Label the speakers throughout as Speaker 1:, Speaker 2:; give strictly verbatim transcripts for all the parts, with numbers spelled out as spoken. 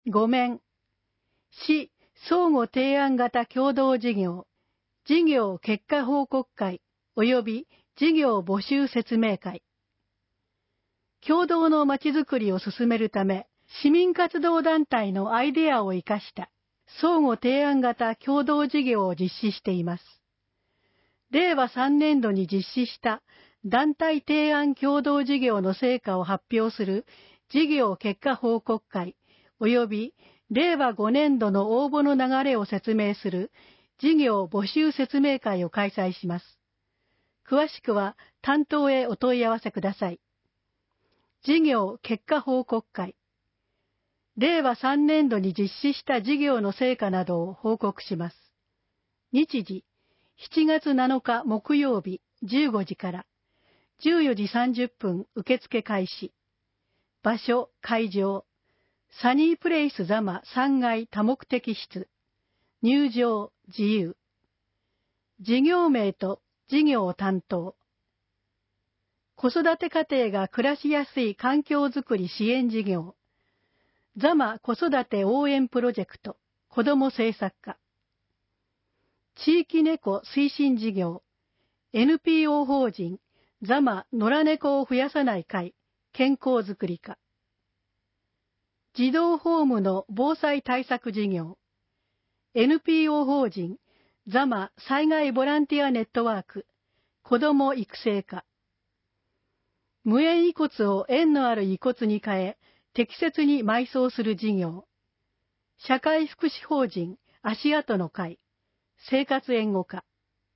Speaker 1: ご面、市相互提案型共同事業、事業結果報告会及び事業募集説明会。共同のまちづくりを進めるため、市民活動団体のアイデアを生かした相互提案型共同事業を実施しています。れいわさんねんどに実施した団体提案共同事業の成果を発表する事業結果報告会及びれいわごねんどの応募の流れを説明する事業募集説明会を開催します。詳しくは担当へお問い合わせください。事業結果報告会。れいわさんねんどに実施した事業の成果などを報告します。日時、しちがつなのか木曜日じゅうごじからじゅうよじさんじゅっぷん受付開始。場所、会場、サニープレイス座間さんがい多目的室。入場、自由。事業名と事業担当。子育て家庭が暮らしやすい環境づくり支援事業。座間子育て応援プロジェクト、子ども政策課。地域猫推進事業、エヌピーオー 法人、座間野良猫を増やさない会、健康づくり課。児童ホームの防災対策事業、エヌピーオー 法人、座間災害ボランティアネットワーク、子ども育成課。無縁遺骨を縁のある遺骨に変え、適切に埋葬する事業。社会福祉法人、足跡の会、生活援護課。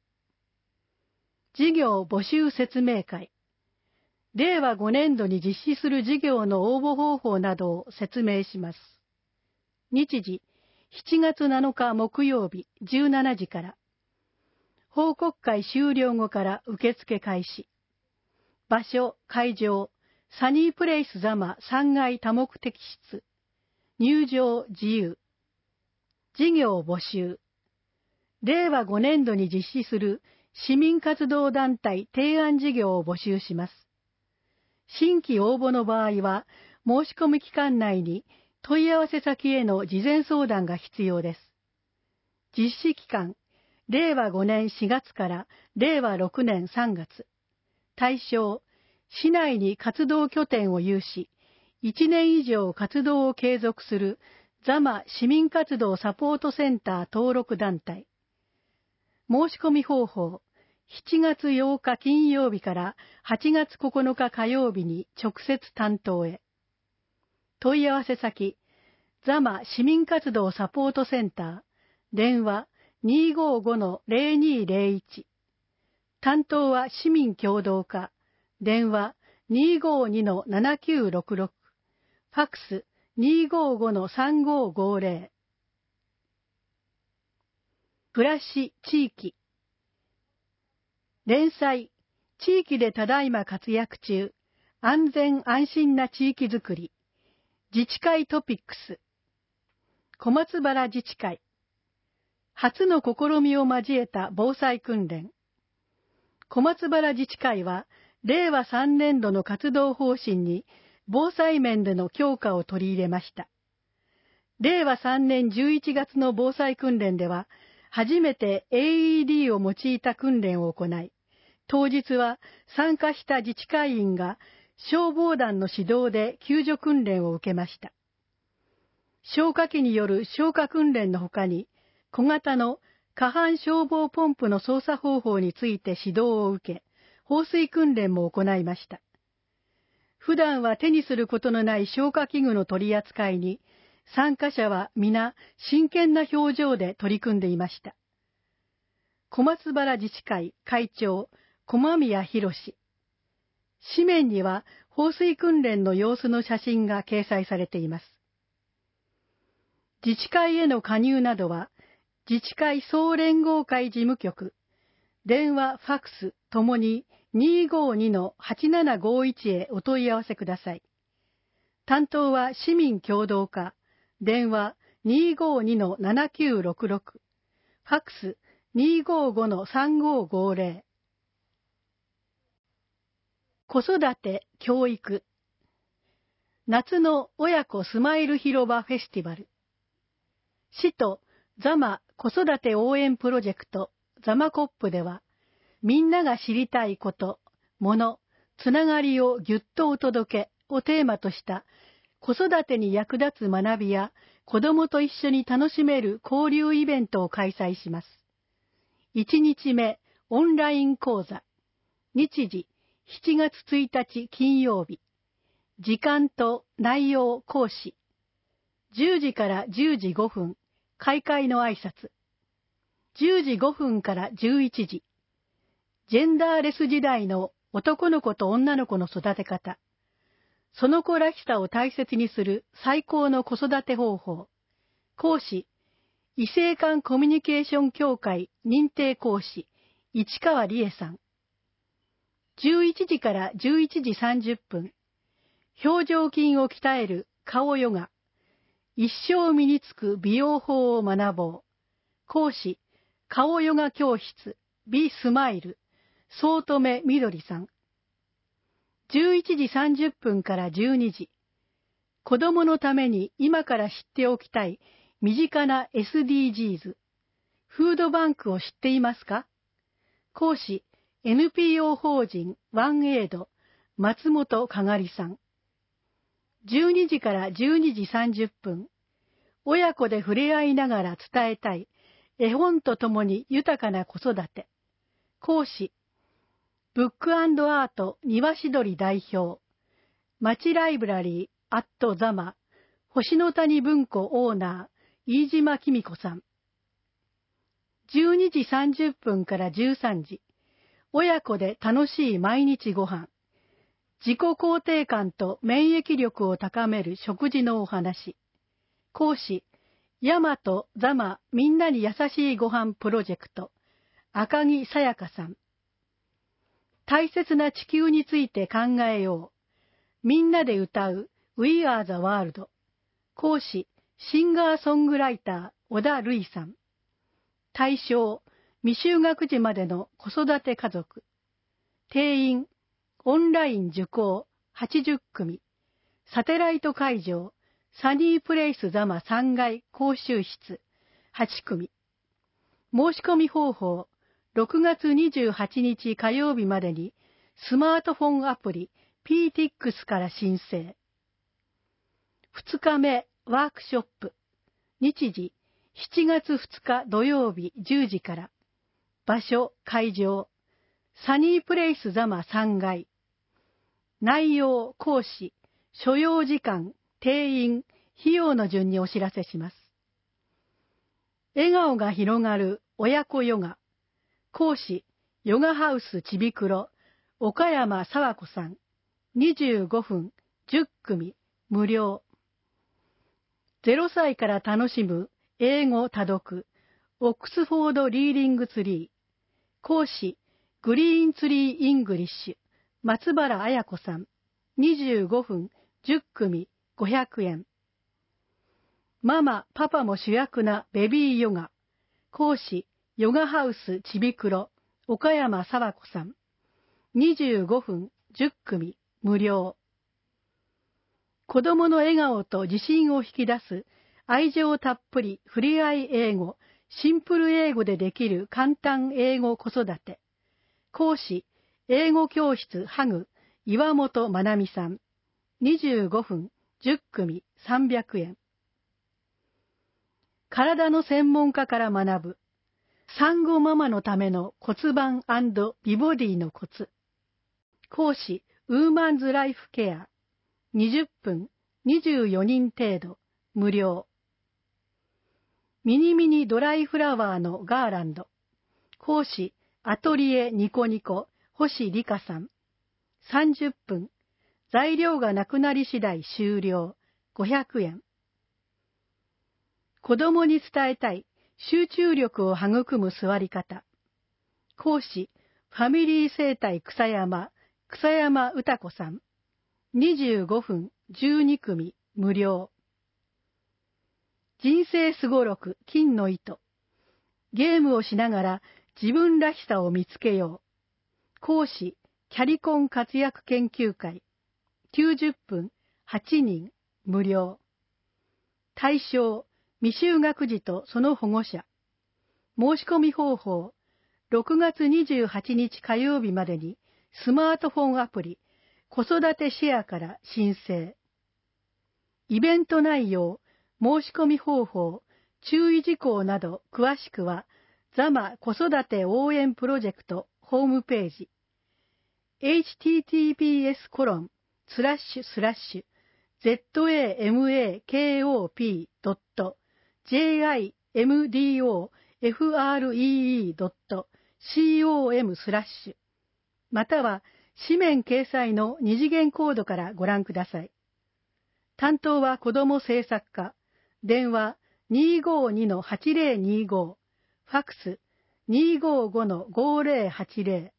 Speaker 1: 事業募集説明会。れいわごねんどに実施する事業の応募方法などを説明します。日時、しちがつなのか木曜日じゅうしちじから。報告会終了後から受付開始。場所、会場、サニープレイス座間さんがい多目的室。入場自由。事業募集。れいわごねんどに実施する市民活動団体提案事業を募集します。新規応募の場合は、申し込み期間内に問い合わせ先への事前相談が必要です。実施期間、れいわごねんしがつかられいわろくねんさんがつ。対象、市内に活動拠点を有し、いちねん以上活動を継続する座間市民活動サポートセンター登録団体。申し込み方法、しちがつようか金曜日からはちがつここのか火曜日に直接担当へ。問い合わせ先、座間市民活動サポートセンター、電話 にーごーごのぜろにーぜろいち。担当は市民協同課、電話 にーごーにのななきゅうろくろく、ファックス にーごーごのさんごーごーぜろ。暮らし地域。連載、地域でただいま活躍中、安全安心な地域づくり、自治会トピックス、小松原自治会、初の試みを交えた防災訓練。小松原自治会は、れいわさんねんどの活動方針に防災面での強化を取り入れました。れいわさんねんじゅういちがつの防災訓練では、初めて エーイーディー を用いた訓練を行い、当日は参加した自治会員が消防団の指導で救助訓練を受けました。消火器による消火訓練のほかに、小型の可搬消防ポンプの操作方法について指導を受け、放水訓練も行いました。普段は手にすることのない消火器具の取り扱いに、参加者は皆真剣な表情で取り組んでいました。小松原自治会会長、駒宮博士。紙面には放水訓練の様子の写真が掲載されています。自治会への加入などは、自治会総連合会事務局、電話、ファックスともに にーごーにのはちななごいち へお問い合わせください。担当は市民協同課、電話 にーごーにのななきゅうろくろく、ファックス にーごーごのさんごーごーぜろ。子育て、教育。 夏の親子スマイル広場フェスティバル。市とザマ子育て応援プロジェクトザマコップでは、みんなが知りたいこと、もの、つながりをぎゅっとお届けをテーマとした子育てに役立つ学びや子どもと一緒に楽しめる交流イベントを開催します。いちにちめオンライン講座。日時しちがつついたち金曜日。時間と内容講師。じゅうじからじゅうじごふん、開会の挨拶。じゅうじごふんからじゅういちじ。ジェンダーレス時代の男の子と女の子の育て方。その子らしさを大切にする最高の子育て方法。講師、異性間コミュニケーション協会認定講師、市川理恵さん。じゅういちじからじゅういちじさんじゅっぷん。表情筋を鍛える顔ヨガ。一生身につく美容法を学ぼう。講師、顔ヨガ教室、美スマイル、総留みどりさん。じゅういちじさんじゅっぷんからじゅうにじ。子供のために今から知っておきたい身近な エスディージーズ。フードバンクを知っていますか？講師、エヌピーオー 法人ワンエイド、松本かがりさん。じゅうにじからじゅうにじさんじゅっぷん。親子で触れ合いながら伝えたい絵本とともに豊かな子育て。講師、ブック&アート庭しどり代表、町ライブラリーアットザマ、星の谷文庫オーナー、飯島きみ子さん。じゅうにじさんじゅっぷんからじゅうさんじ、親子で楽しい毎日ご飯。自己肯定感と免疫力を高める食事のお話。講師、ヤマトザマみんなに優しいご飯プロジェクト、赤木さやかさん。大切な地球について考えよう。みんなで歌う We Are the World。講師、シンガーソングライター、小田るいさん。対象、未就学児までの子育て家族。定員、オンライン受講はちじゅっくみ。サテライト会場、サニープレイスザマさんがい講習室はちくみ。申し込み方法、ろくがつにじゅうはちにち火曜日までにスマートフォンアプリ ピーティックス から申請。ふつかめワークショップ。日時しちがつふつか土曜日じゅうじから。場所会場サニープレイスザマさんがい。内容講師所要時間定員費用の順にお知らせします。笑顔が広がる親子ヨガ。講師、ヨガハウスちびくろ、岡山佐和子さん。にじゅうごふん、じゅっくみ、無料。ゼロさいから楽しむ英語多読、オックスフォードリーディングツリー。講師、グリーンツリーイングリッシュ、松原彩子さん。にじゅうごふん、じゅっくみ、ごひゃくえん。ママ、パパも主役なベビーヨガ。講師、ヨガハウスちびくろ、岡山佐和子さん。にじゅうごふん、じゅっくみ、無料。子供の笑顔と自信を引き出す、愛情たっぷりふれあい英語、シンプル英語でできる簡単英語子育て。講師、英語教室ハグ、岩本まなみさん。にじゅうごふん、じゅっくみ、さんびゃくえん。体の専門家から学ぶ、産後ママのための骨盤&美ボディのコツ。講師、ウーマンズライフケア。にじゅっぷん、にじゅうよにん程度、無料。ミニミニドライフラワーのガーランド。講師、アトリエニコニコ、星理香さん。さんじゅっぷん。材料がなくなり次第終了。ごひゃくえん。子供に伝えたい集中力を育む座り方。講師、ファミリー生態草山、草山歌子さん。にじゅうごふん、じゅうにくみ、無料。人生すごろく、金の糸。ゲームをしながら自分らしさを見つけよう。講師、キャリコン活躍研究会。きゅうじゅっぷん、 はちにん、無料。対象、未就学児とその保護者。申し込み方法、ろくがつにじゅうはちにち火曜日までにスマートフォンアプリ、子育てシェアから申請。イベント内容、申し込み方法、注意事項など詳しくは、ザマ子育て応援プロジェクトホームページ、エイチティーティーピーエスコロンスラッシュスラッシュゼットエーエムエーケーオーピードットジェーアイエムディーオーエフアールイーイードットコムスラッシュまたは紙面掲載の二次元コードからご覧ください。担当は子ども政策課、電話 にーごーにのはちぜろにーご、ファックス にーごーごのごぜろはちぜろ。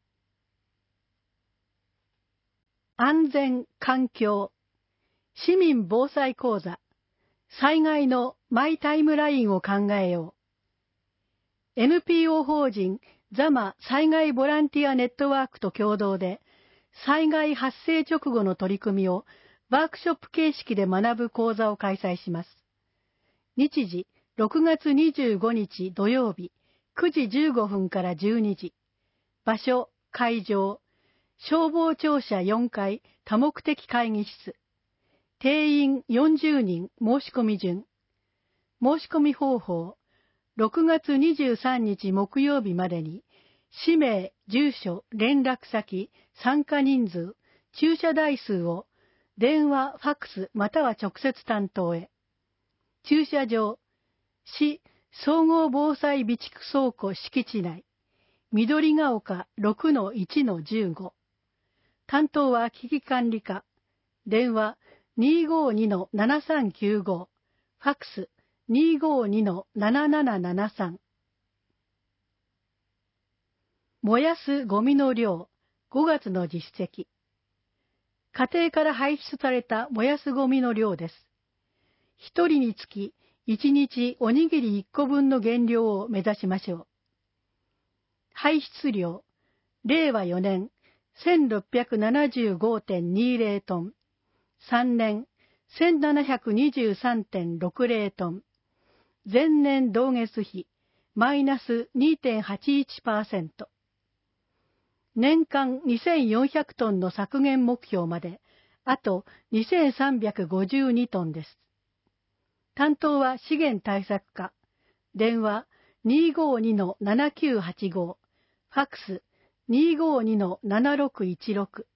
Speaker 1: 安全環境市民防災講座災害のマイタイムラインを考えよう。 エヌピーオー 法人ザマ災害ボランティアネットワークと共同で災害発生直後の取り組みをワークショップ形式で学ぶ講座を開催します。日時ろくがつにじゅうごにち土曜日くじじゅうごふんからじゅうにじ。場所、会場、消防庁舎よんかい多目的会議室。定員よんじゅうにん申し込み順。申し込み方法、ろくがつにじゅうさんにち木曜日までに、氏名、住所、連絡先、参加人数、駐車台数を電話、ファックスまたは直接担当へ。駐車場、市総合防災備蓄倉庫敷地内、緑が丘 ろくのいちのじゅうご。担当は危機管理課、電話 にーごーにのななさんきゅうご、ファックス にーごーにのななななななさん。燃やすゴミの量、ごがつの実績。家庭から排出された燃やすゴミの量です。ひとりにつきいちにちおにぎりいっこぶんの減量を目指しましょう。排出量、れいわよねん せんろっぴゃくななじゅうごてんにじゅうトン、さんねん せんななひゃくにじゅうさんてんろくぜろトン、前年同月比マイナス にてんはちいちパーセント。年間にせんよんひゃくトンの削減目標まであとにせんさんびゃくごじゅうにトンです。担当は資源対策課、電話 にーごーにのななきゅうはちご、ファックス にーごーにのななろくいちろく。